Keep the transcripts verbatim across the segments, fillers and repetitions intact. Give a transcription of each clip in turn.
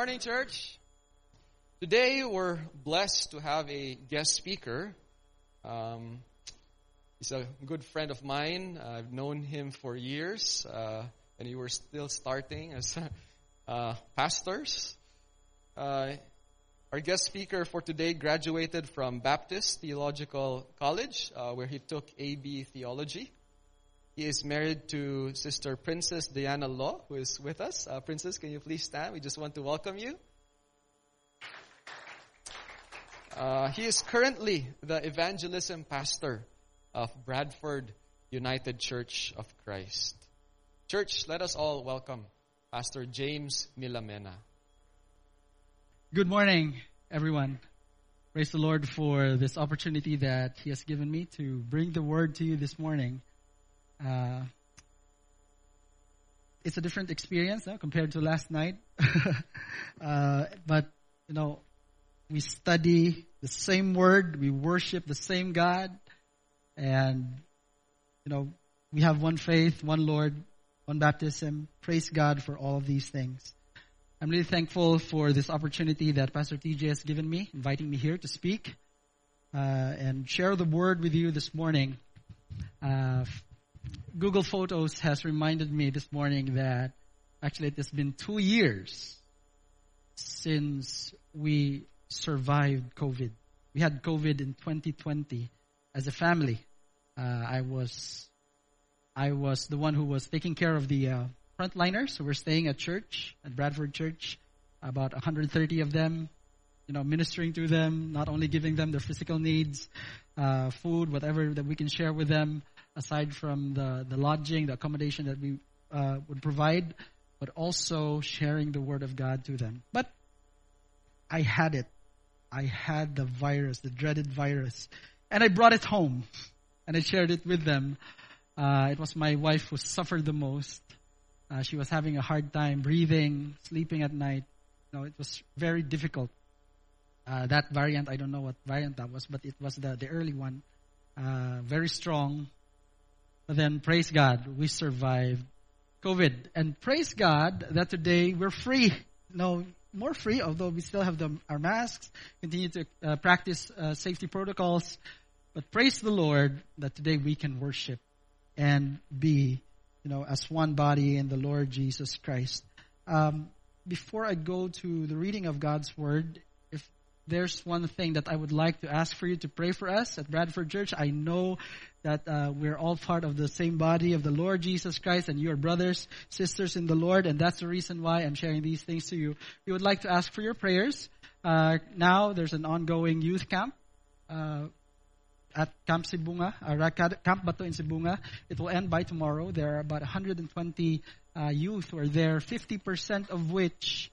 morning, church. Today we're blessed to have a guest speaker. Um, he's a good friend of mine. I've known him for years, uh, and we were still starting as uh, pastors. Uh, our guest speaker for today graduated from Baptist Theological College, uh, where he took A B Theology. He is married to Sister Princess Diana Law, who is with us. Uh, Princess, can you please stand? We just want to welcome you. Uh, he is currently the evangelism pastor of Bradford United Church of Christ. Church, let us all welcome Pastor James Milamena. Good morning, everyone. Praise the Lord for this opportunity that He has given me to bring the word to you this morning. Uh, it's a different experience no, compared to last night. uh, but, you know, we study the same word, we worship the same God, and, you know, we have one faith, one Lord, one baptism. Praise God for all of these things. I'm really thankful for this opportunity that Pastor T J has given me, inviting me here to speak uh, and share the word with you this morning. Uh, Google Photos has reminded me this morning that actually it has been two years since we survived COVID. We had COVID in twenty twenty as a family. Uh, I was I was the one who was taking care of the uh, frontliners. So we're staying at church, at Bradford Church, about one hundred thirty of them, you know, ministering to them, not only giving them their physical needs, uh, food, whatever that we can share with them, aside from the, the lodging, the accommodation that we uh, would provide, but also sharing the Word of God to them. But I had it. I had the virus, the dreaded virus. And I brought it home. And I shared it with them. Uh, it was my wife who suffered the most. Uh, she was having a hard time breathing, sleeping at night. You know, it was very difficult. Uh, that variant, I don't know what variant that was, but it was the, the early one. Uh, very strong. But then, praise God, we survived COVID. And praise God that today we're free. No, more free, although we still have the, our masks, continue to uh, practice uh, safety protocols. But praise the Lord that today we can worship and be, you know, as one body in the Lord Jesus Christ. Um, before I go to the reading of God's Word, if there's one thing that I would like to ask for you to pray for us at Bradford Church. I know that uh, we're all part of the same body of the Lord Jesus Christ, and you are brothers, sisters in the Lord, and that's the reason why I'm sharing these things to you. We would like to ask for your prayers. Uh, now, there's an ongoing youth camp uh, at Camp Sibunga, uh, Camp Bato in Sibunga. It will end by tomorrow. There are about one hundred twenty uh, youth who are there, fifty percent of which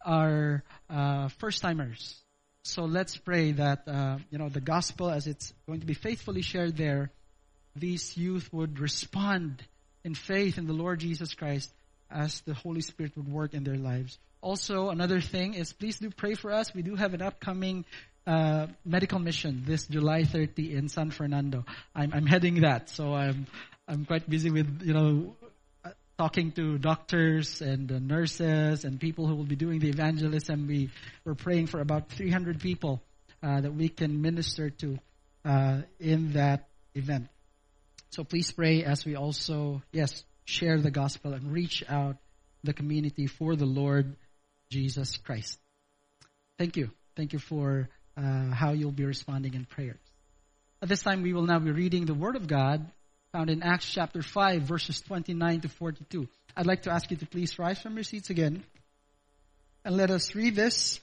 are uh, first-timers. So let's pray that, uh, you know, the gospel as it's going to be faithfully shared there, these youth would respond in faith in the Lord Jesus Christ as the Holy Spirit would work in their lives. Also, another thing is please do pray for us. We do have an upcoming uh, medical mission this July thirtieth in San Fernando. I'm, I'm heading that, so I'm I'm quite busy with, you know, talking to doctors and uh, nurses and people who will be doing the evangelism. We, we're praying for about three hundred people uh, that we can minister to uh, in that event. So please pray as we also, yes, share the gospel and reach out the community for the Lord Jesus Christ. Thank you. Thank you for uh, how you'll be responding in prayers. At this time, we will now be reading the Word of God found in Acts chapter five, verses twenty-nine to forty-two. I'd like to ask you to please rise from your seats again and let us read this.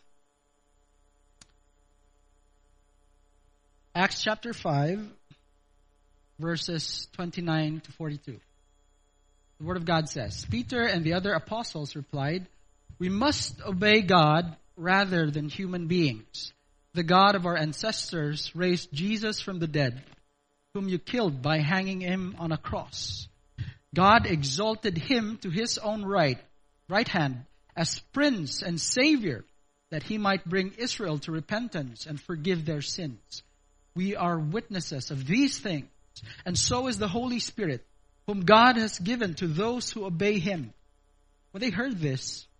Acts chapter five, verses twenty-nine to forty-two. The Word of God says, Peter and the other apostles replied, "We must obey God rather than human beings. The God of our ancestors raised Jesus from the dead, whom you killed by hanging him on a cross. God exalted him to his own right, right hand, as Prince and Savior, that he might bring Israel to repentance and forgive their sins. We are witnesses of these things, and so is the Holy Spirit, whom God has given to those who obey him." When they heard this,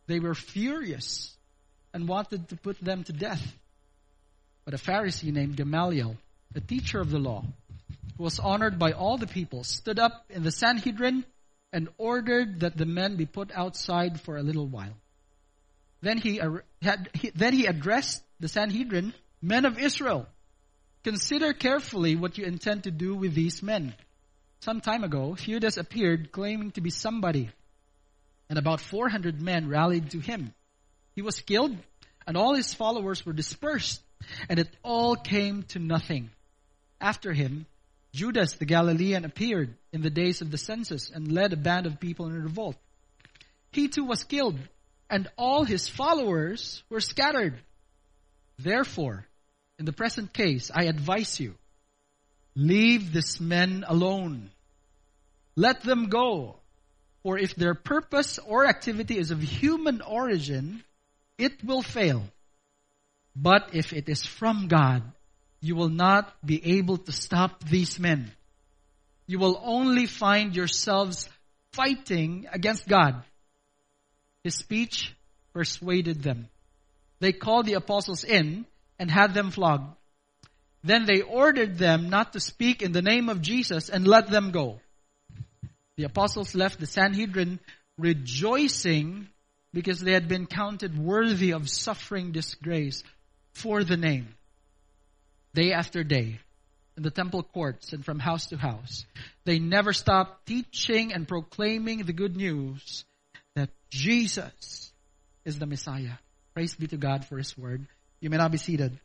they were furious and wanted to put them to death. But a Pharisee named Gamaliel, a teacher of the law, who was honored by all the people, stood up in the Sanhedrin and ordered that the men be put outside for a little while. Then he, had, he, then he addressed the Sanhedrin, "Men of Israel, consider carefully what you intend to do with these men. Some time ago, Theudas appeared claiming to be somebody, and about four hundred men rallied to him. He was killed, and all his followers were dispersed, and it all came to nothing. After him, Judas the Galilean appeared in the days of the census and led a band of people in revolt. He too was killed, and all his followers were scattered. Therefore, in the present case, I advise you, leave these men alone. Let them go. For if their purpose or activity is of human origin, it will fail. But if it is from God, you will not be able to stop these men. You will only find yourselves fighting against God." His speech persuaded them. They called the apostles in and had them flogged. Then they ordered them not to speak in the name of Jesus and let them go. The apostles left the Sanhedrin rejoicing because they had been counted worthy of suffering disgrace for the name. Day after day, in the temple courts and from house to house, they never stopped teaching and proclaiming the good news that Jesus is the Messiah. Praise be to God for His word. You may now be seated.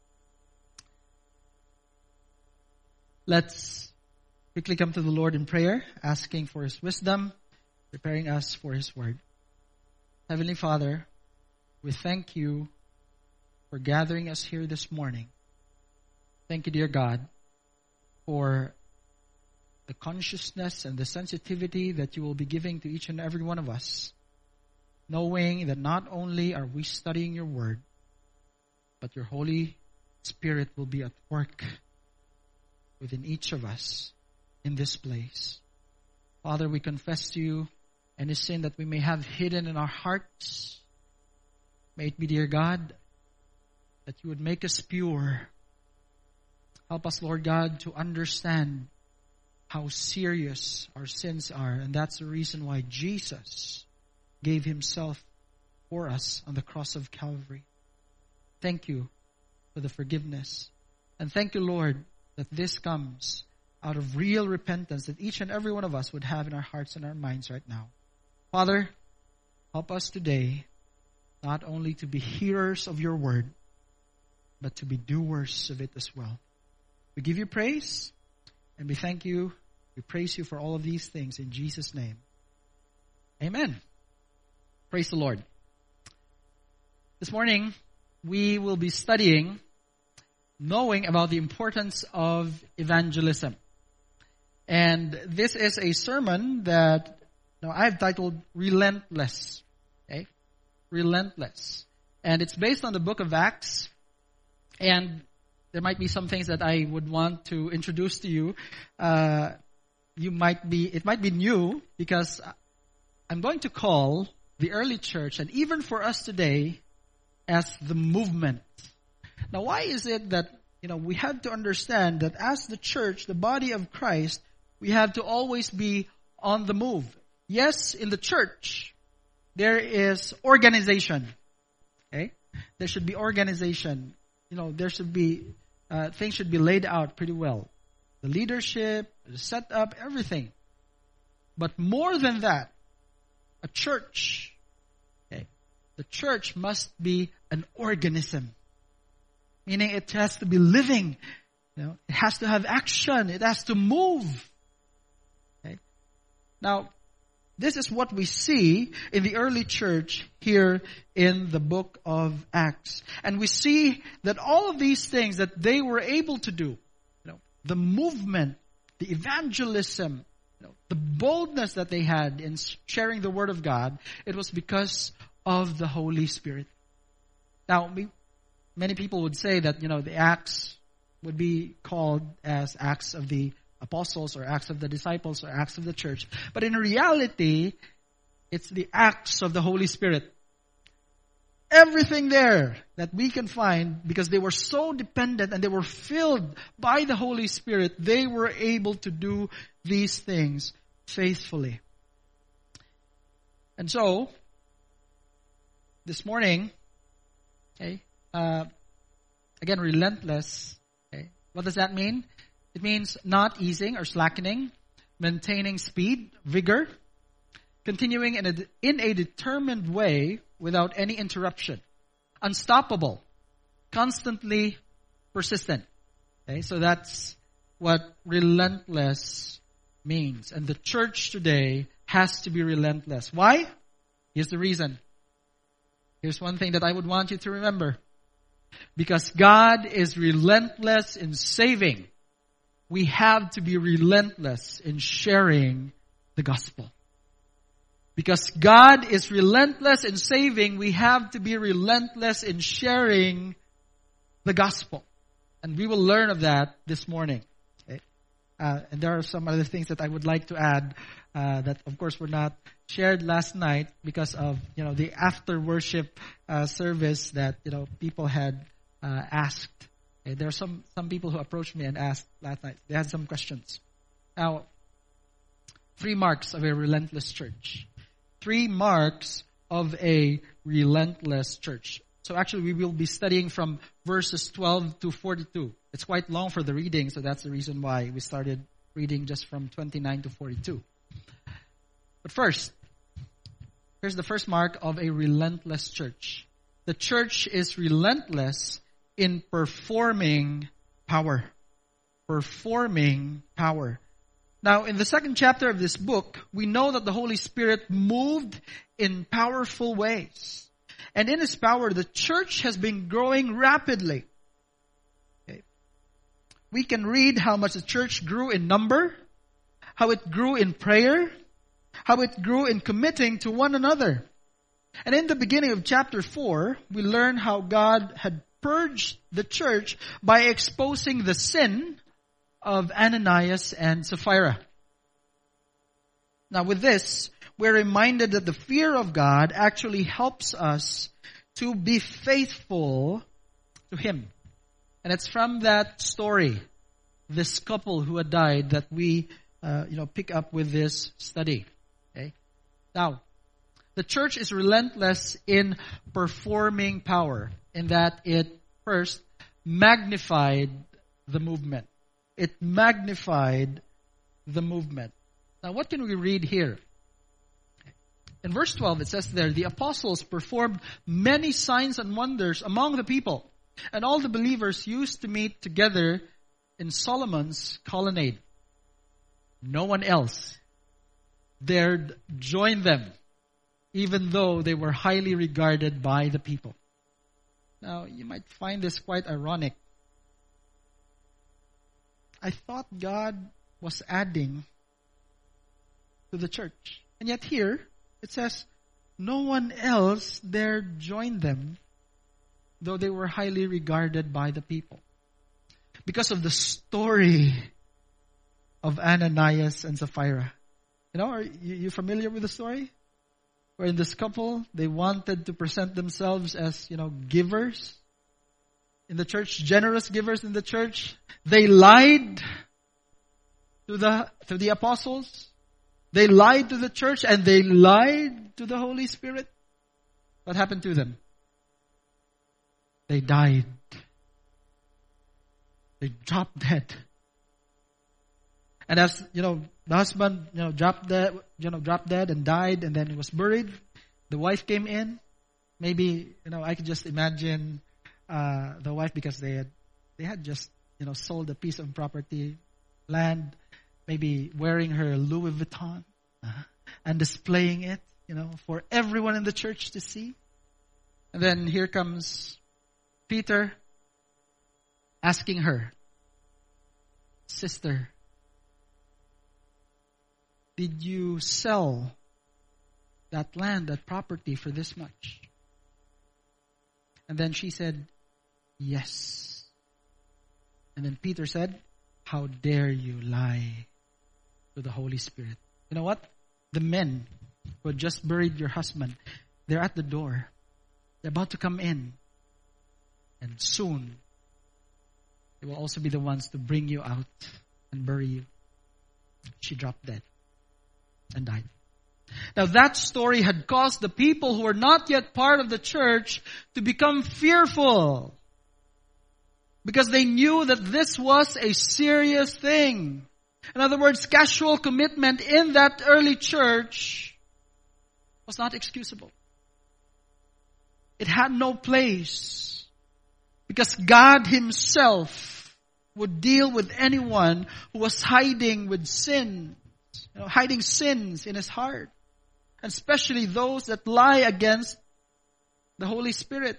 Let's quickly come to the Lord in prayer, asking for His wisdom, preparing us for His word. Heavenly Father, we thank You for gathering us here this morning. Thank You, dear God, for the consciousness and the sensitivity that You will be giving to each and every one of us, knowing that not only are we studying Your word, but Your Holy Spirit will be at work within each of us in this place. Father, we confess to You any sin that we may have hidden in our hearts. May it be, dear God, that You would make us pure. Help us, Lord God, to understand how serious our sins are. And that's the reason why Jesus gave Himself for us on the cross of Calvary. Thank You for the forgiveness. And thank You, Lord, that this comes out of real repentance that each and every one of us would have in our hearts and our minds right now. Father, help us today not only to be hearers of Your word, but to be doers of it as well. We give You praise, and we thank You. We praise You for all of these things in Jesus' name. Amen. Praise the Lord. This morning, we will be studying knowing about the importance of evangelism. And this is a sermon that now I've titled Relentless. Okay? Relentless. And it's based on the book of Acts. And there might be some things that I would want to introduce to you. Uh, you might be, it might be new because I'm going to call the early church, and even for us today, as the movement. Now, why is it that, you know, we have to understand that as the church, the body of Christ, we have to always be on the move. Yes, in the church, there is organization. Okay? There should be organization. You know, there should be, uh, things should be laid out pretty well. The leadership, the setup, everything. But more than that, a church, okay, the church must be an organism. Meaning it has to be living. You know, it has to have action. It has to move. Okay? Now, this is what we see in the early church here in the book of Acts. And we see that all of these things that they were able to do, you know, the movement, the evangelism, you know, the boldness that they had in sharing the word of God, it was because of the Holy Spirit. Now, we, many people would say that, you know, the Acts would be called as Acts of the Apostles or Acts of the Disciples or Acts of the Church. But in reality, it's the Acts of the Holy Spirit. everything there that we can find, because they were so dependent and they were filled by the Holy Spirit, they were able to do these things faithfully. And so, this morning, okay, uh, again, relentless. Okay, what does that mean? It means not easing or slackening, maintaining speed, vigor, continuing in a, in a determined way without any interruption, unstoppable, constantly persistent. Okay, so that's what relentless means. And the church today has to be relentless. Why? Here's the reason. Here's one thing that I would want you to remember. Because God is relentless in saving, we have to be relentless in sharing the gospel. Because God is relentless in saving, we have to be relentless in sharing the gospel. And we will learn of that this morning. Okay? Uh, and there are some other things that I would like to add uh, that, of course, were not shared last night because of, you know, the after worship uh, service that, you know, people had uh, asked. Okay? There are some, some people who approached me and asked last night. They had some questions. Now, three marks of a relentless church. Three marks of a relentless church. So actually we will be studying from verses twelve to forty-two. It's quite long for the reading, so that's the reason why we started reading just from twenty-nine to forty-two. But first, here's the first mark of a relentless church. The church is relentless in performing power. Performing power. Now, in the second chapter of this book, we know that the Holy Spirit moved in powerful ways. And in His power, the church has been growing rapidly. Okay. We can read how much the church grew in number, how it grew in prayer, how it grew in committing to one another. And in the beginning of chapter four, we learn how God had purged the church by exposing the sin of Ananias and Sapphira. Now with this, we're reminded that the fear of God actually helps us to be faithful to Him. And it's from that story, this couple who had died, that we uh, you know, pick up with this study. Okay? Now, the church is relentless in performing power, in that it first magnified the movement. It magnified the movement. Now, what can we read here? In verse twelve, it says there, the apostles performed many signs and wonders among the people, and all the believers used to meet together in Solomon's colonnade. No one else dared join them, even though they were highly regarded by the people. Now, you might find this quite ironic. I thought God was adding to the church. And yet here, it says, no one else dared join them, though they were highly regarded by the people. Because of the story of Ananias and Sapphira. You know, are you, you familiar with the story? Where in this couple, they wanted to present themselves as, you know, givers in the church, generous givers in the church. They lied to the to the apostles. They lied to the church, and they lied to the Holy Spirit. What happened to them? They died. They dropped dead. And as, you know, the husband, you know, dropped dead, you know, dropped dead and died, and then he was buried. The wife came in. Maybe, you know, I could just imagine uh, the wife, because they had they had just, you know, sold a piece of property, land, maybe wearing her Louis Vuitton uh, and displaying it, you know, for everyone in the church to see. And then here comes Peter asking her, sister, did you sell that land, that property for this much? And then she said, yes. And then Peter said, how dare you lie to the Holy Spirit? You know what? The men who had just buried your husband, they're at the door. They're about to come in. And soon, they will also be the ones to bring you out and bury you. She dropped dead and died. Now that story had caused the people who were not yet part of the church to become fearful. Because they knew that this was a serious thing. In other words, casual commitment in that early church was not excusable. It had no place. Because God Himself would deal with anyone who was hiding with sin, you know, hiding sins in his heart. And especially those that lie against the Holy Spirit.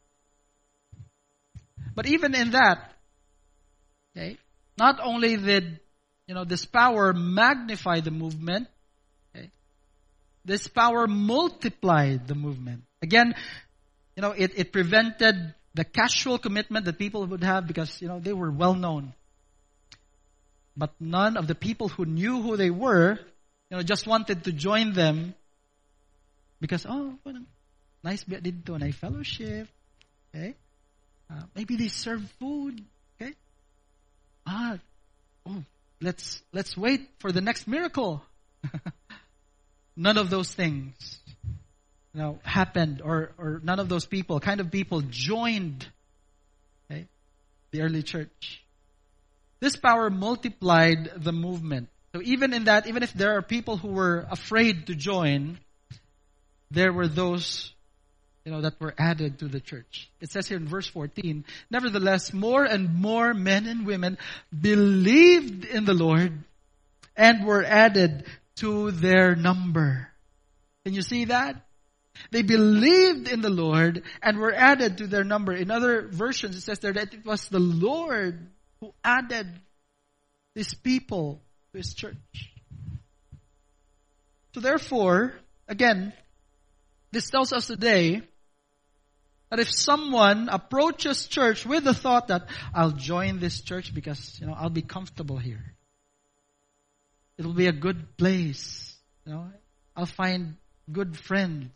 But even in that, okay, not only did, you know, this power magnify the movement, okay, this power multiplied the movement. Again, you know, it, it prevented the casual commitment that people would have because, you know, they were well known. But none of the people who knew who they were, you know, just wanted to join them because, oh, nice bit dito, nice fellowship, okay? Uh, maybe they serve food, okay? Ah, oh, let's let's wait for the next miracle. None of those things, you know, happened, or or none of those people, kind of people, joined, okay, the early church. This power multiplied the movement. So even in that, even if there are people who were afraid to join, there were those, you know, that were added to the church. It says here in verse fourteen, nevertheless, more and more men and women believed in the Lord and were added to their number. Can you see that? They believed in the Lord and were added to their number. In other versions, it says there that it was the Lord who added these people to His church. So therefore, again, this tells us today that if someone approaches church with the thought that I'll join this church because, you know, I'll be comfortable here. It'll be a good place. You know, I'll find good friends.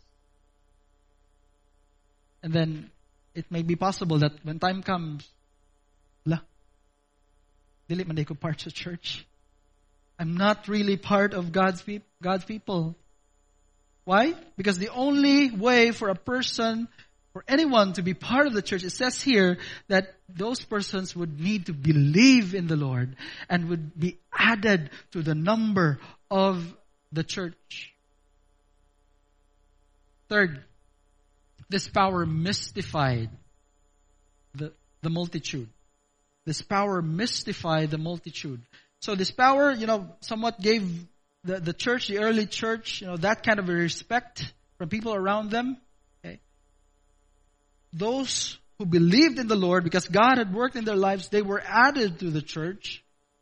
And then it may be possible that when time comes, la, dili man ko part sa church. I'm not really part of God's pe- God's people. Why? Because the only way for a person, for anyone to be part of the church, it says here that those persons would need to believe in the Lord and would be added to the number of the church. Third, this power mystified the, the multitude. This power mystified the multitude. So this power, you know, somewhat gave the, the church, the early church, you know, that kind of a respect from people around them. Okay. Those who believed in the Lord, because God had worked in their lives, they were added to the church.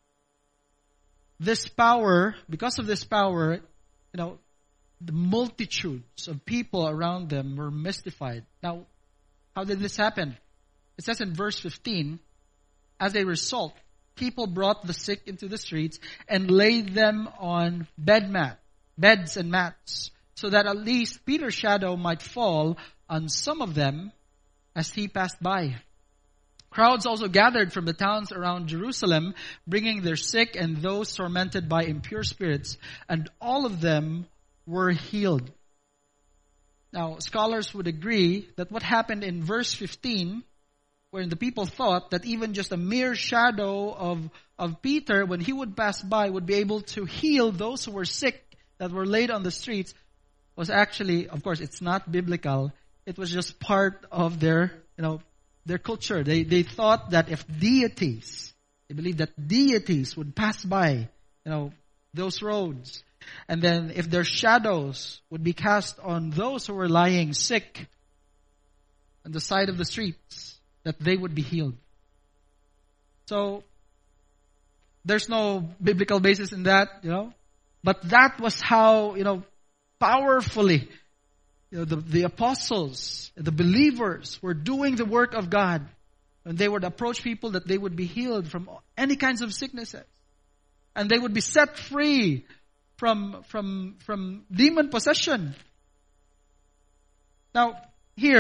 This power, because of this power, you know, the multitudes of people around them were mystified. Now, how did this happen? It says in verse fifteen, as a result, people brought the sick into the streets and laid them on bed mat, beds and mats, so that at least Peter's shadow might fall on some of them as he passed by. Crowds also gathered from the towns around Jerusalem, bringing their sick and those tormented by impure spirits, and all of them were healed. Now, scholars would agree that what happened in verse fifteen, wherein the people thought that even just a mere shadow of, of Peter, when he would pass by, would be able to heal those who were sick that were laid on the streets, was actually, of course, it's not biblical. It was just part of their, you know, their culture. They, they thought that if deities, they believed that deities would pass by, you know, those roads. And then if their shadows would be cast on those who were lying sick on the side of the streets, that they would be healed. So, there's no biblical basis in that, you know. But that was how, you know, powerfully, you know, the, the apostles, the believers were doing the work of God. And they would approach people that they would be healed from any kinds of sicknesses. And they would be set free from, from, from demon possession. Now, here,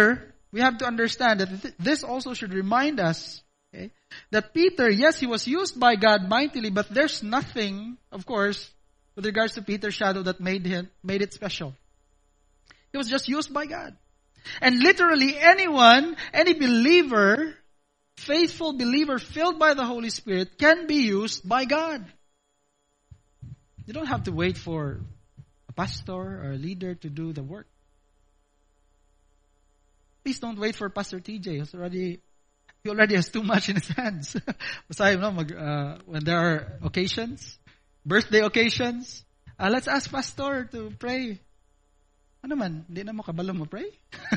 we have to understand that th- this also should remind us, okay, that Peter, yes, he was used by God mightily, but there's nothing, of course, with regards to Peter's shadow that made him, made it special. He was just used by God. And literally anyone, any believer, faithful believer filled by the Holy Spirit can be used by God. You don't have to wait for a pastor or a leader to do the work. Please don't wait for Pastor T J. He's already, he already has too much in his hands. Basta, no, mag, uh, when there are occasions, birthday occasions, uh, let's ask Pastor to pray. Ano man, hindi na mo kabalo mo pray?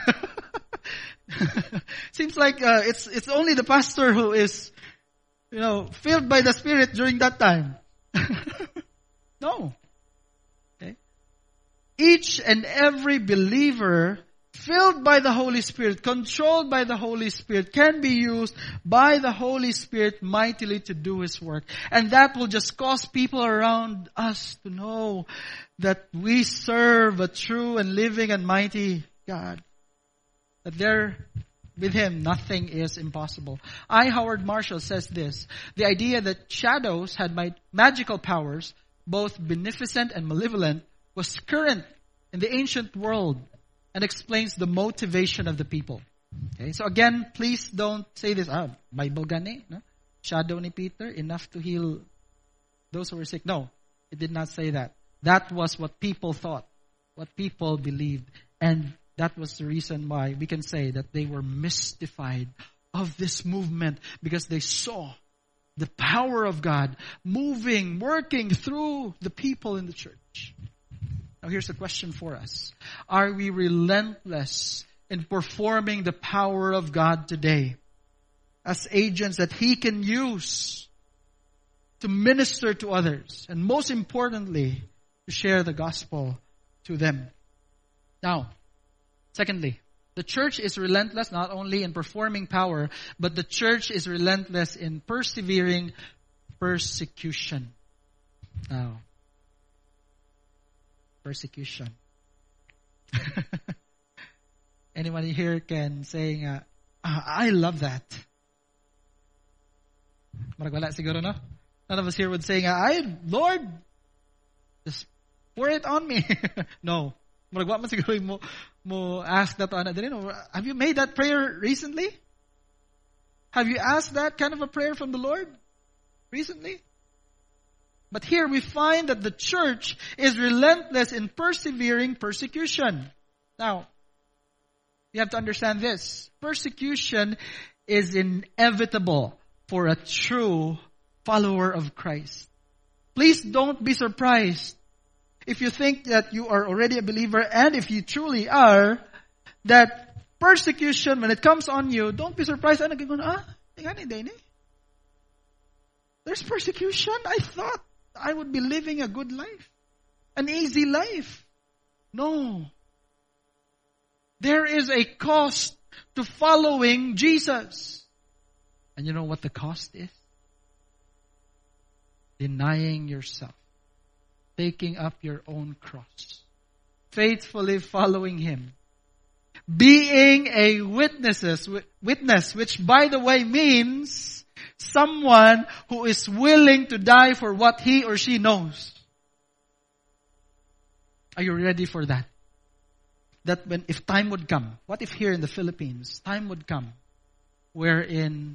Seems like uh, it's it's only the pastor who is, you know, filled by the Spirit during that time. No. Okay. Each and every believer filled by the Holy Spirit, controlled by the Holy Spirit, can be used by the Holy Spirit mightily to do His work. And that will just cause people around us to know that we serve a true and living and mighty God. That there, with Him, nothing is impossible. I. Howard Marshall says this: the idea that shadows had magical powers, both beneficent and malevolent, was current in the ancient world and explains the motivation of the people. Okay, so again, please don't say this, ah, Bible gani, no? Shadow ni Peter, enough to heal those who were sick. No, it did not say that. That was what people thought, what people believed. And that was the reason why we can say that they were mystified of this movement, because they saw the power of God moving, working through the people in the church. Now here's a question for us. Are we relentless in performing the power of God today as agents that He can use to minister to others, and most importantly, to share the gospel to them? Now, secondly, the church is relentless not only in performing power, but the church is relentless in persevering persecution. Now, persecution. Anyone here can say, uh, ah, I love that. Marag wala siguro, no? None of us here would say, I, Lord, just pour it on me. No. Marag wa man siguro mo mo ask that on. Have you made that prayer recently? Have you asked that kind of a prayer from the Lord recently? But here we find that the church is relentless in persevering persecution. Now, you have to understand this. Persecution is inevitable for a true follower of Christ. Please don't be surprised if you think that you are already a believer, and if you truly are, that persecution, when it comes on you, don't be surprised. Ah, there's persecution? I thought I would be living a good life, an easy life. No. There is a cost to following Jesus. And you know what the cost is? Denying yourself. Taking up your own cross. Faithfully following Him. Being a witnesses, witness, which by the way means someone who is willing to die for what he or she knows. Are you ready for that? That when, if time would come, what if here in the Philippines, time would come wherein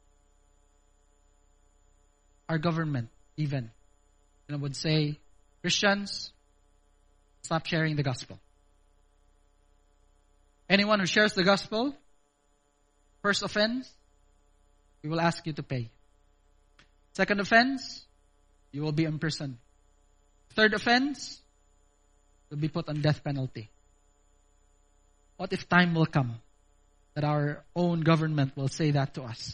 our government even, you know, would say, Christians, stop sharing the gospel. Anyone who shares the gospel, first offense, we will ask you to pay. Second offense, you will be imprisoned. Third offense, you'll be put on death penalty. What if time will come that our own government will say that to us?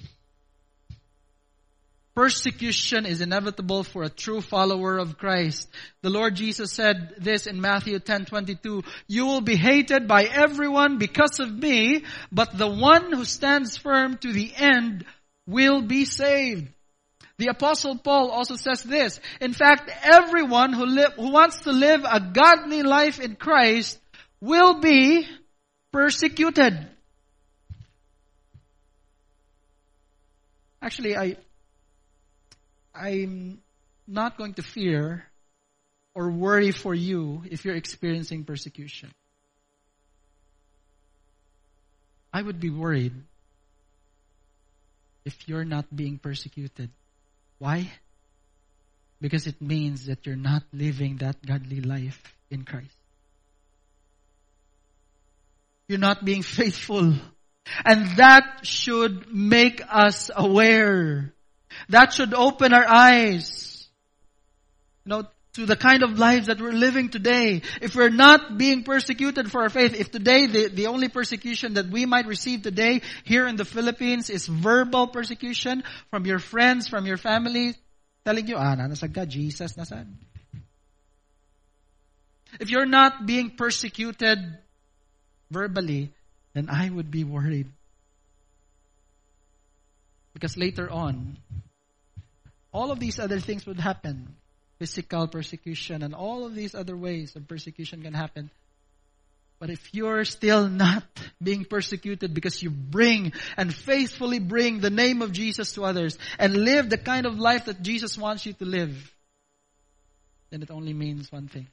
Persecution is inevitable for a true follower of Christ. The Lord Jesus said this in Matthew ten twenty-two, you will be hated by everyone because of me, but the one who stands firm to the end will be saved. The Apostle Paul also says this, in fact, everyone who, li- who wants to live a godly life in Christ will be persecuted. Actually, I, I'm not going to fear or worry for you if you're experiencing persecution. I would be worried if you're not being persecuted. Why? Because it means that you're not living that godly life in Christ. You're not being faithful. And that should make us aware. That should open our eyes, you know, to the kind of lives that we're living today. If we're not being persecuted for our faith, if today the, the only persecution that we might receive today here in the Philippines is verbal persecution from your friends, from your family, telling you, ah, nasag ka, Jesus, nasaan? If you're not being persecuted verbally, then I would be worried. Because later on, all of these other things would happen. Physical persecution and all of these other ways of persecution can happen. But if you're still not being persecuted because you bring and faithfully bring the name of Jesus to others and live the kind of life that Jesus wants you to live, then it only means one thing.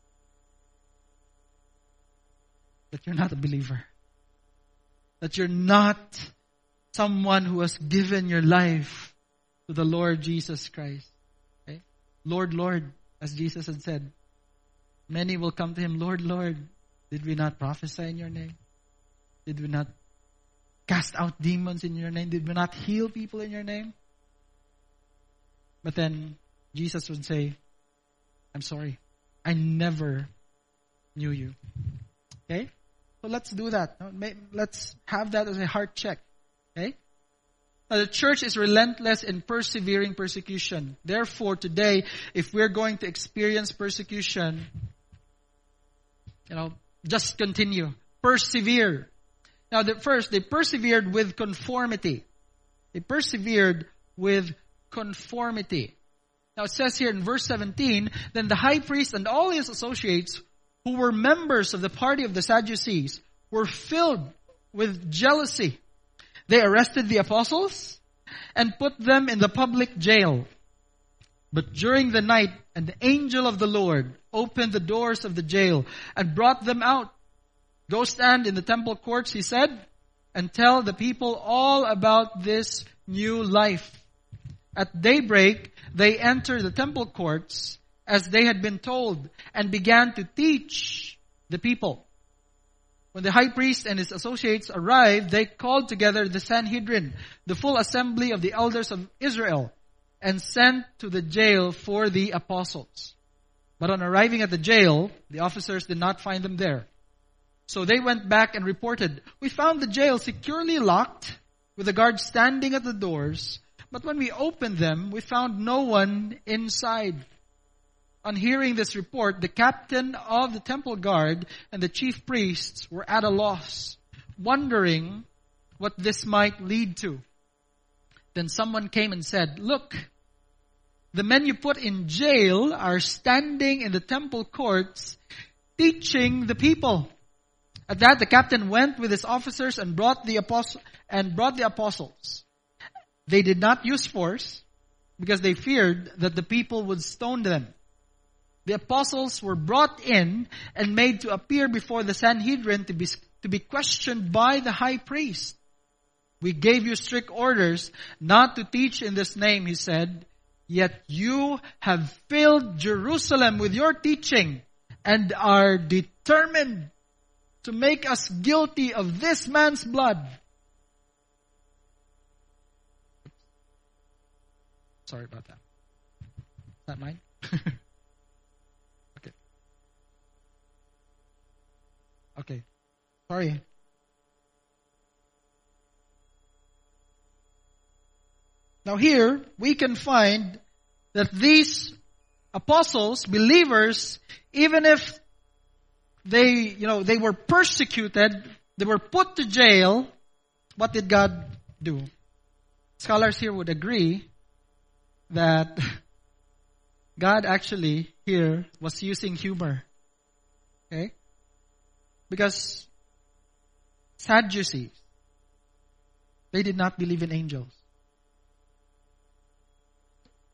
That you're not a believer. That you're not someone who has given your life to the Lord Jesus Christ. Okay? Lord, Lord, as Jesus had said, many will come to Him, Lord, Lord, did we not prophesy in your name? Did we not cast out demons in your name? Did we not heal people in your name? But then Jesus would say, I'm sorry, I never knew you. Okay? So let's do that. Let's have that as a heart check. Okay? Now the church is relentless in persevering persecution. Therefore, today, if we're going to experience persecution, you know, just continue. Persevere. Now, the first, they persevered with conformity. They persevered with conformity. Now, it says here in verse seventeen, then the high priest and all his associates, who were members of the party of the Sadducees, were filled with jealousy. They arrested the apostles and put them in the public jail. But during the night, an angel of the Lord opened the doors of the jail and brought them out. Go stand in the temple courts, he said, and tell the people all about this new life. At daybreak, they entered the temple courts as they had been told and began to teach the people. When the high priest and his associates arrived, they called together the Sanhedrin, the full assembly of the elders of Israel, and sent to the jail for the apostles. But on arriving at the jail, the officers did not find them there. So they went back and reported, we found the jail securely locked, with the guards standing at the doors, but when we opened them, we found no one inside. On hearing this report, the captain of the temple guard and the chief priests were at a loss, wondering what this might lead to. Then someone came and said, look, the men you put in jail are standing in the temple courts teaching the people. At that, the captain went with his officers and brought the apostle and brought the apostles. They did not use force because they feared that the people would stone them. The apostles were brought in and made to appear before the Sanhedrin to be, to be questioned by the high priest. We gave you strict orders not to teach in this name, he said, yet you have filled Jerusalem with your teaching and are determined to make us guilty of this man's blood. Sorry about that. Is that mine? Okay. Sorry. Now here, we can find that these apostles, believers, even if they, you know, they were persecuted, they were put to jail, what did God do? Scholars here would agree that God actually here was using humor. Okay? Because Sadducees, they did not believe in angels.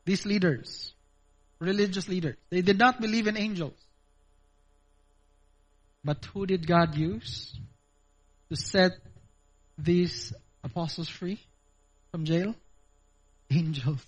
these leaders, religious leaders. They did not believe in angels. But who did God use to set these apostles free from jail? Angels.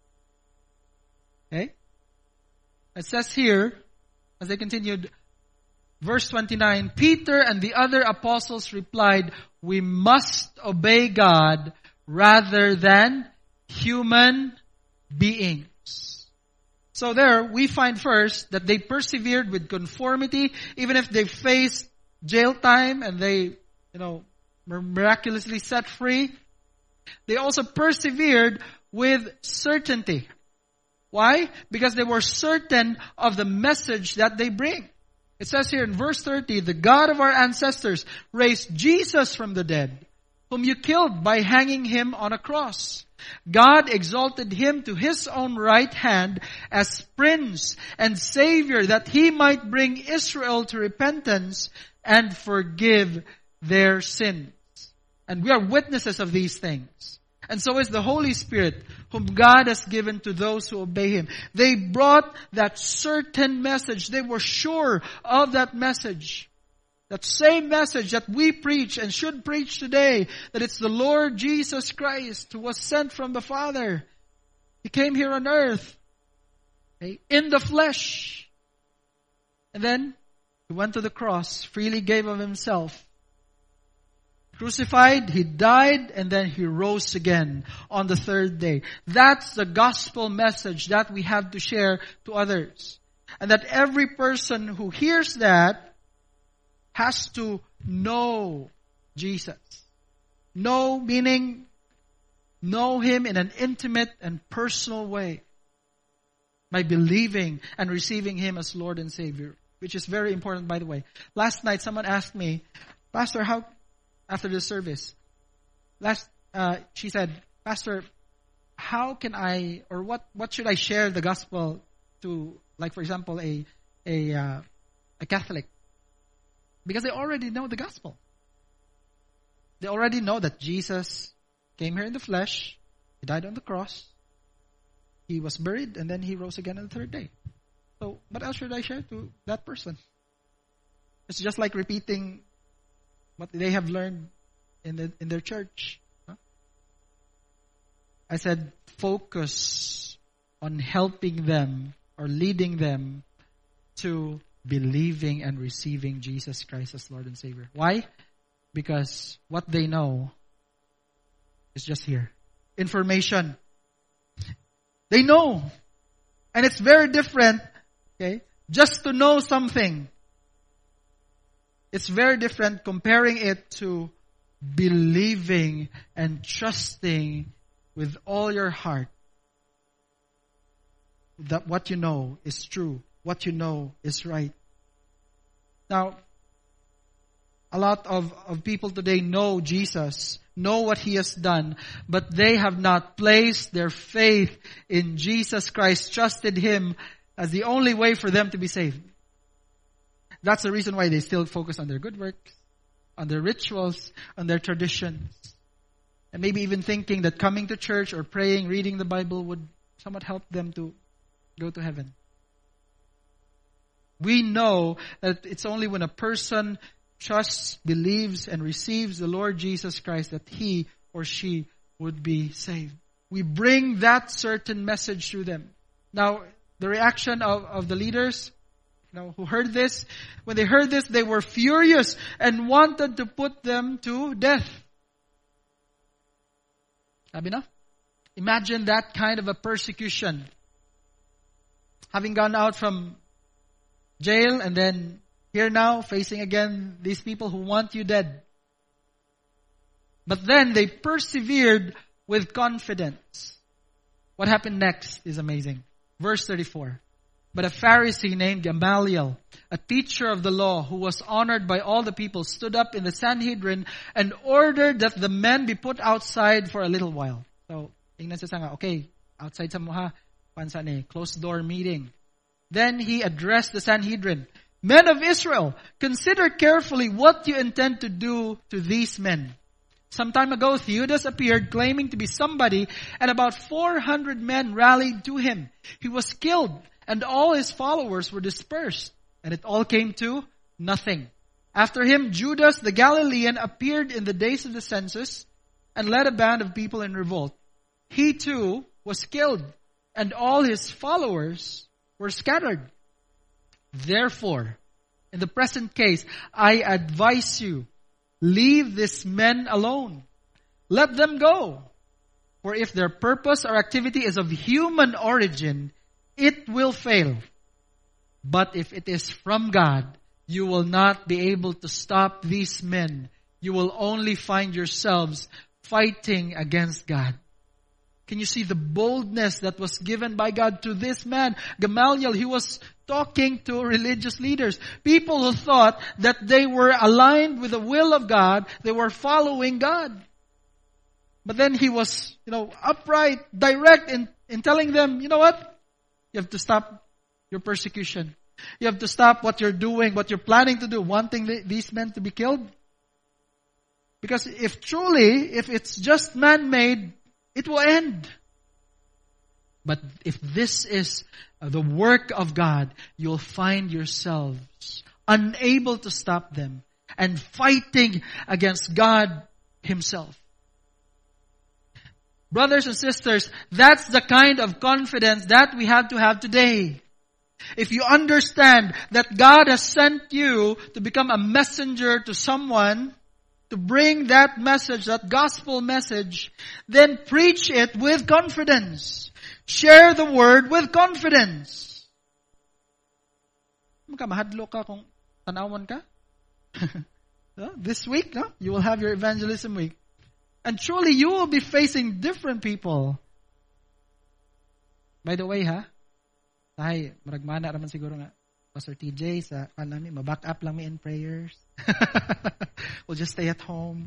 Okay? It says here, as they continued, verse twenty-nine, Peter and the other apostles replied, we must obey God rather than human beings. So there, we find first that they persevered with conformity, even if they faced jail time and they, you know, were miraculously set free. They also persevered with certainty. Why? Because they were certain of the message that they bring. It says here in verse thirty, the God of our ancestors raised Jesus from the dead, whom you killed by hanging him on a cross. God exalted him to his own right hand as Prince and Savior, that he might bring Israel to repentance and forgive their sins. And we are witnesses of these things. And so is the Holy Spirit, whom God has given to those who obey Him. They brought that certain message. They were sure of that message. That same message that we preach and should preach today. That it's the Lord Jesus Christ who was sent from the Father. He came here on earth, okay, in the flesh. And then He went to the cross, freely gave of Himself. Crucified, He died, and then He rose again on the third day. That's the gospel message that we have to share to others. And that every person who hears that has to know Jesus. Know meaning know Him in an intimate and personal way. By believing and receiving Him as Lord and Savior. Which is very important, by the way. Last night someone asked me, Pastor, how... After the service, last uh, she said, Pastor, how can I, or what, what should I share the gospel to, like for example, a a uh, a Catholic? Because they already know the gospel. They already know that Jesus came here in the flesh, He died on the cross, He was buried, and then He rose again on the third day. So, what else should I share to that person? It's just like repeating what they have learned in the in their church. Huh? I said, focus on helping them or leading them to believing and receiving Jesus Christ as Lord and Savior. Why? Because what they know is just here. Information. They know. And it's very different, okay, just to know something. It's very different comparing it to believing and trusting with all your heart that what you know is true, what you know is right. Now, a lot of, of people today know Jesus, know what He has done, but they have not placed their faith in Jesus Christ, trusted Him as the only way for them to be saved. That's the reason why they still focus on their good works, on their rituals, on their traditions. And maybe even thinking that coming to church or praying, reading the Bible would somewhat help them to go to heaven. We know that it's only when a person trusts, believes, and receives the Lord Jesus Christ that he or she would be saved. We bring that certain message to them. Now, the reaction of, of the leaders, Now, who heard this? When they heard this, they were furious and wanted to put them to death. Sabi na? Imagine that kind of a persecution. Having gone out from jail and then here now facing again these people who want you dead. But then they persevered with confidence. What happened next is amazing. Verse thirty-four. But a Pharisee named Gamaliel, a teacher of the law who was honored by all the people, stood up in the Sanhedrin and ordered that the men be put outside for a little while. So, tingnan siya nga, okay, outside sa mga pansan eh, closed door meeting. Then he addressed the Sanhedrin. Men of Israel, consider carefully what you intend to do to these men. Some time ago, Theudas appeared claiming to be somebody, and about four hundred men rallied to him. He was killed, and all his followers were dispersed. And it all came to nothing. After him, Judas the Galilean appeared in the days of the census and led a band of people in revolt. He too was killed, and all his followers were scattered. Therefore, in the present case, I advise you, leave these men alone. Let them go. For if their purpose or activity is of human origin, it will fail. But if it is from God, you will not be able to stop these men. You will only find yourselves fighting against God. Can you see the boldness that was given by God to this man? Gamaliel, he was talking to religious leaders. People who thought that they were aligned with the will of God. They were following God. But then he was, you know, upright, direct in, in telling them, you know what? You have to stop your persecution. You have to stop what you're doing, what you're planning to do, wanting the, these men to be killed. Because if truly, if it's just man-made, it will end. But if this is the work of God, you'll find yourselves unable to stop them and fighting against God Himself. Brothers and sisters, that's the kind of confidence that we have to have today. If you understand that God has sent you to become a messenger to someone, to bring that message, that gospel message, then preach it with confidence. Share the word with confidence. Mahadlo ka kung tanawan ka. This week, no? You will have your evangelism week. And truly, you will be facing different people. By the way, ha? Ay, maragmana raman siguro nga. Pastor T J, sa kanami, maback up lang me in prayers. We'll just stay at home.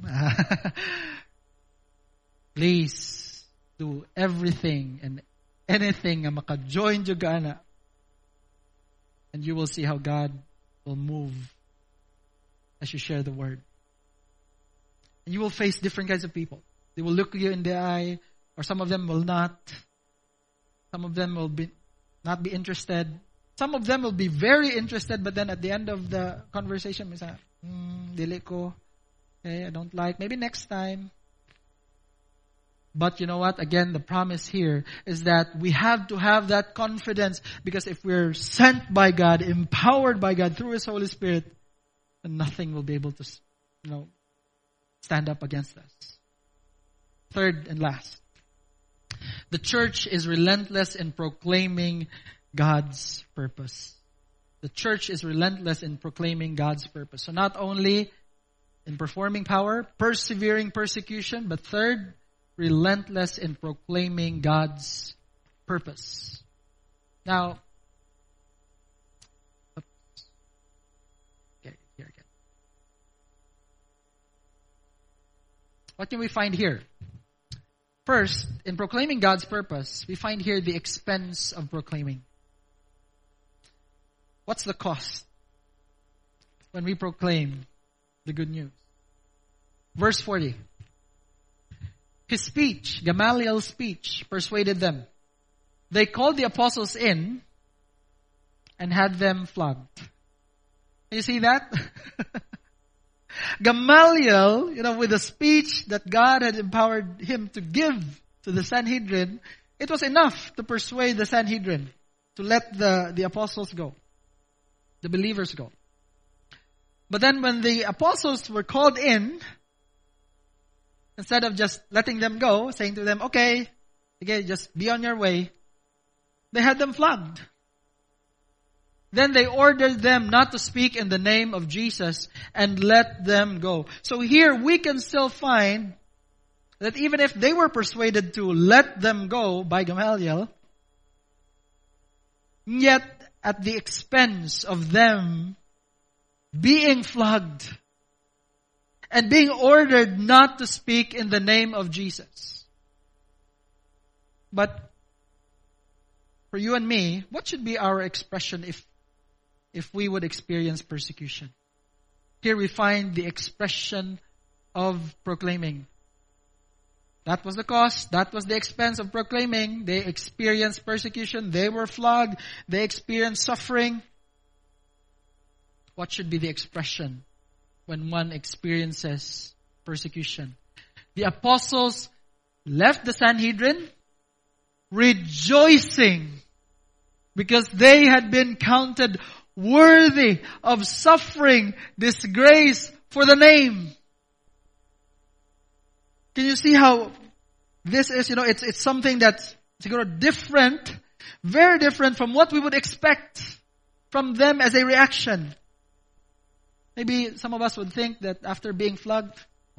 Please, do everything and anything na maka-join dyo gaana. And you will see how God will move as you share the word. And you will face different kinds of people. They will look you in the eye, or some of them will not. Some of them will be not be interested. Some of them will be very interested, but then at the end of the conversation, may say, hmm, dili ko. Okay, I don't like. Maybe next time. But you know what? Again, the promise here is that we have to have that confidence, because if we're sent by God, empowered by God through His Holy Spirit, then nothing will be able to, you know, stand up against us. Third and last, the church is relentless in proclaiming God's purpose. The church is relentless in proclaiming God's purpose. So not only in performing power, persevering persecution, but third, relentless in proclaiming God's purpose. Now, okay, here again. What can we find here? First, in proclaiming God's purpose, we find here the expense of proclaiming. What's the cost when we proclaim the good news? Verse forty. His speech, Gamaliel's speech, persuaded them. They called the apostles in and had them flogged. Can you see that? Gamaliel, you know, with the speech that God had empowered him to give to the Sanhedrin, it was enough to persuade the Sanhedrin to let the, the apostles go, the believers go. But then when the apostles were called in, instead of just letting them go, saying to them, okay, okay, just be on your way, they had them flogged. Then they ordered them not to speak in the name of Jesus and let them go. So here we can still find that even if they were persuaded to let them go by Gamaliel, yet at the expense of them being flogged and being ordered not to speak in the name of Jesus. But for you and me, what should be our expression if if we would experience persecution? Here we find the expression of proclaiming. That was the cost. That was the expense of proclaiming. They experienced persecution. They were flogged. They experienced suffering. What should be the expression when one experiences persecution? The apostles left the Sanhedrin rejoicing because they had been counted worthy of suffering disgrace for the name. Can you see how this is, you know, it's it's something that's different, very different from what we would expect from them as a reaction. Maybe some of us would think that after being flogged,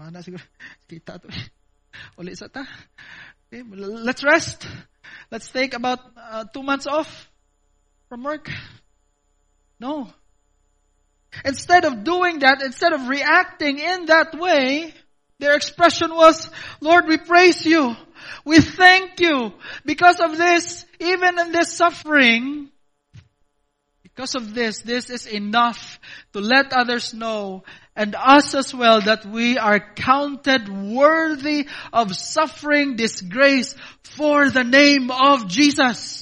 let's rest. Let's take about uh, two months off from work. No. Instead of doing that, instead of reacting in that way, their expression was, Lord, we praise you. We thank you. Because of this, even in this suffering, because of this, this is enough to let others know, and us as well, that we are counted worthy of suffering disgrace for the name of Jesus.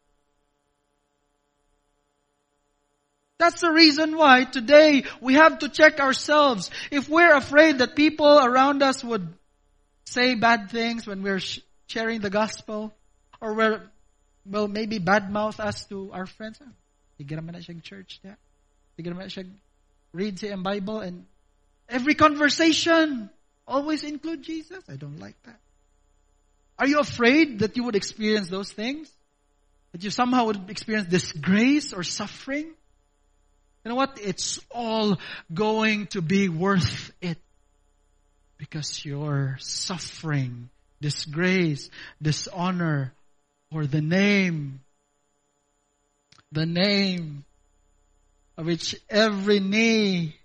That's the reason why today we have to check ourselves. If we're afraid that people around us would say bad things when we're sh- sharing the gospel, or we're, well, maybe badmouth us to our friends. Sige naman na siyang church. Yeah. Sige naman na siyang read siya ang Bible, and every conversation always include Jesus. I don't like that. Are you afraid that you would experience those things? That you somehow would experience disgrace or suffering? You know what? It's all going to be worth it. Because you're suffering, disgrace, dishonor, or the name. The name of which every knee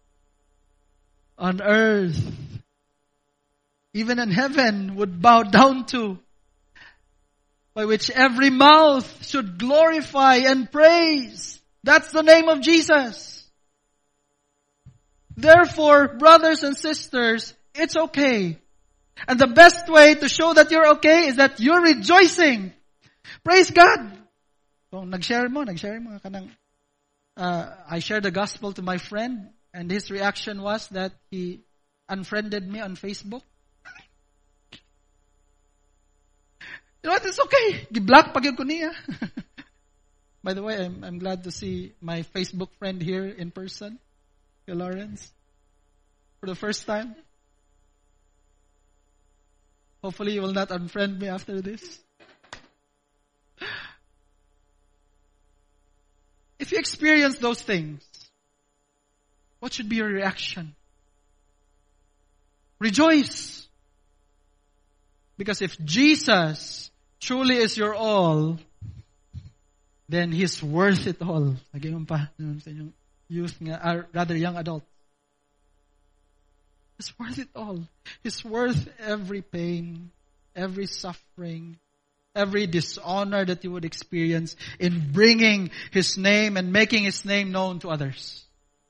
on earth, even in heaven, would bow down to. By which every mouth should glorify and praise. That's the name of Jesus. Therefore, brothers and sisters, it's okay. And the best way to show that you're okay is that you're rejoicing. Praise God. Kung nag-share mo, nag-share mo kanang, uh, I shared the gospel to my friend, and his reaction was that he unfriended me on Facebook. You know what? It's okay. Gi-block pag yun ko niya. By the way, I'm, I'm glad to see my Facebook friend here in person, Lawrence, for the first time. Hopefully you will not unfriend me after this. If you experience those things, what should be your reaction? Rejoice. Because if Jesus truly is your all, then He's worth it all. Lagi pa, sa inyong youth nga, or rather young adult. He's worth it all. He's worth every pain, every suffering, every dishonor that you would experience in bringing His name and making His name known to others.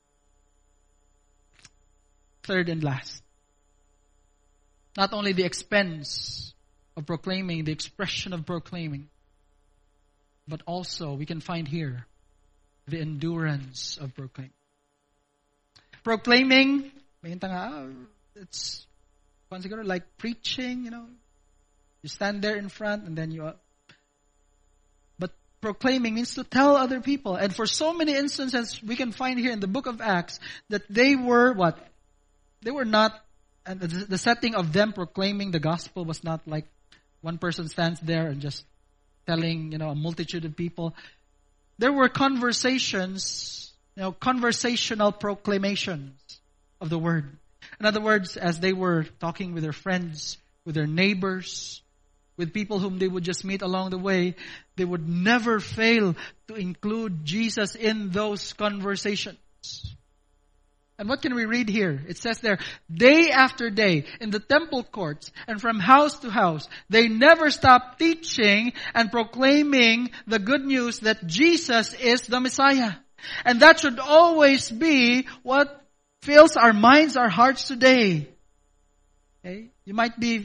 Third and last. Not only the expense of proclaiming, the expression of proclaiming, but also, we can find here the endurance of proclaiming. Proclaiming, it's like preaching, you know. You stand there in front and then you... Uh, but proclaiming means to tell other people. And for so many instances, we can find here in the book of Acts that they were what? They were not... And the, the setting of them proclaiming the gospel was not like one person stands there and just telling, you know, a multitude of people. There were conversations, you know, conversational proclamations of the word. In other words, as they were talking with their friends, with their neighbors, with people whom they would just meet along the way, they would never fail to include Jesus in those conversations. And what can we read here? It says there, day after day, in the temple courts and from house to house, they never stopped teaching and proclaiming the good news that Jesus is the Messiah. And that should always be what fills our minds, our hearts today. Okay? You might be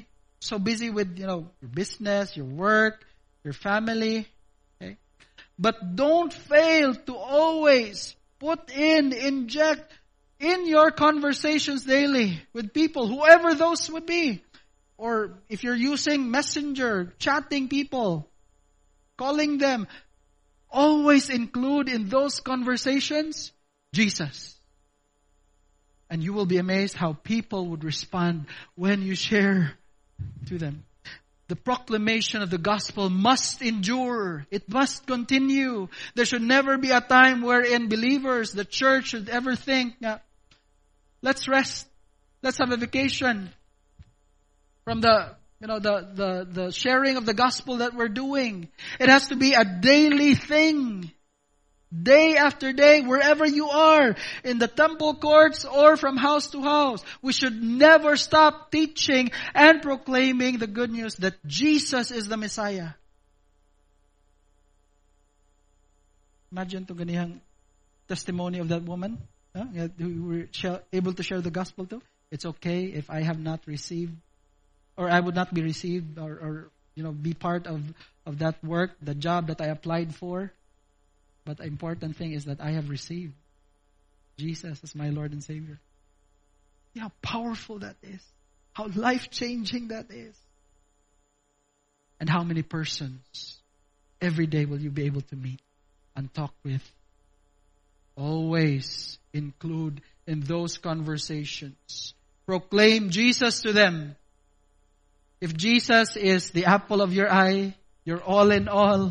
so busy with, you know, your business, your work, your family. Okay? But don't fail to always put in, inject in your conversations daily with people, whoever those would be. Or if you're using Messenger, chatting people, calling them, always include in those conversations Jesus. And you will be amazed how people would respond when you share to them. The proclamation of the gospel must endure. It must continue. There should never be a time wherein believers, the church, should ever think, let's rest. Let's have a vacation from the, you know, the, the, the sharing of the gospel that we're doing. It has to be a daily thing. Day after day, wherever you are, in the temple courts or from house to house, we should never stop teaching and proclaiming the good news that Jesus is the Messiah. Imagine to ganihang testimony of that woman, huh, who we were able to share the gospel to. It's okay if I have not received, or I would not be received, or, or you know, be part of, of that work, the job that I applied for. But the important thing is that I have received Jesus as my Lord and Savior. See how powerful that is. How life-changing that is. And how many persons every day will you be able to meet and talk with? Always include in those conversations. Proclaim Jesus to them. If Jesus is the apple of your eye, your all in all,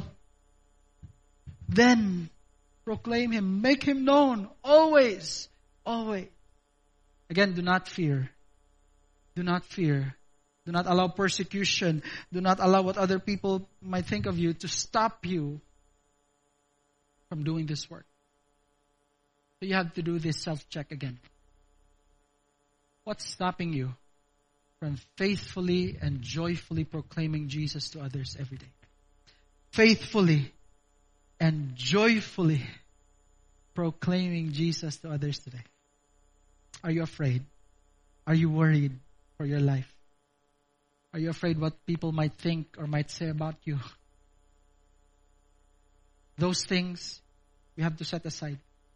then proclaim Him. Make Him known. Always. Always. Again, do not fear. Do not fear. Do not allow persecution. Do not allow what other people might think of you to stop you from doing this work. So you have to do this self-check again. What's stopping you from faithfully and joyfully proclaiming Jesus to others every day? Faithfully and joyfully proclaiming Jesus to others today. Are you afraid? Are you worried for your life? Are you afraid what people might think or might say about you? Those things we have to set aside.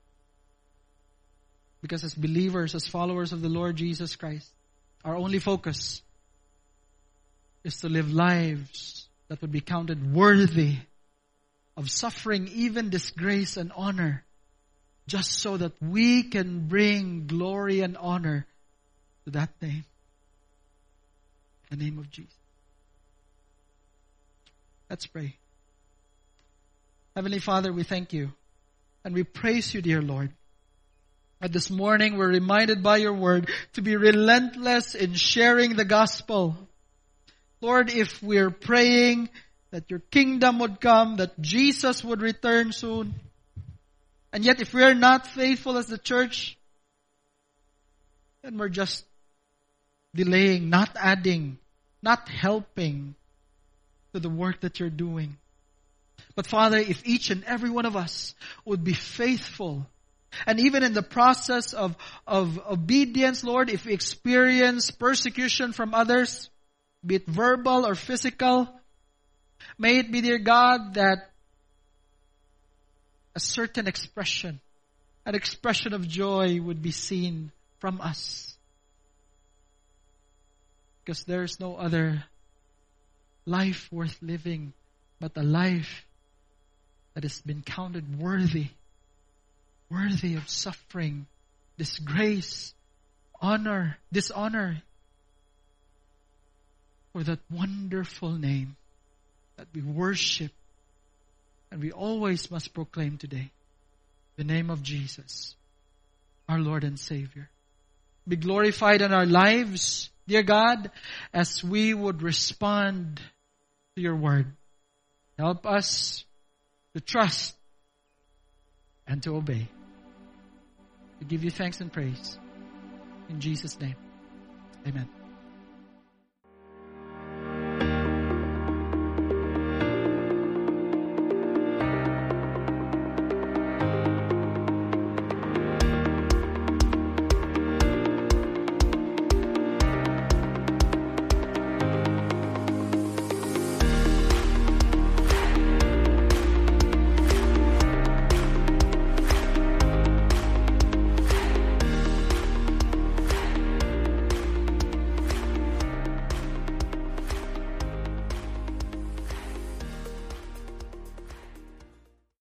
Because as believers, as followers of the Lord Jesus Christ, our only focus is to live lives that would be counted worthy of suffering, even disgrace and honor, just so that we can bring glory and honor to that name. The name of Jesus. Let's pray. Heavenly Father, we thank you and we praise you, dear Lord. And this morning we're reminded by your word to be relentless in sharing the gospel. Lord, if we're praying that your kingdom would come, that Jesus would return soon, and yet if we're not faithful as the church, then we're just delaying, not adding, not helping to the work that you're doing. But Father, if each and every one of us would be faithful, and even in the process of, of obedience, Lord, if we experience persecution from others, be it verbal or physical, may it be, dear God, that a certain expression, an expression of joy would be seen from us. Because there is no other life worth living but a life that has been counted worthy, worthy of suffering, disgrace, honor, dishonor, for that wonderful name that we worship and we always must proclaim today. The name of Jesus, our Lord and Savior. Be glorified in our lives, dear God, as we would respond to your word. Help us to trust and to obey. We give you thanks and praise. In Jesus' name, amen.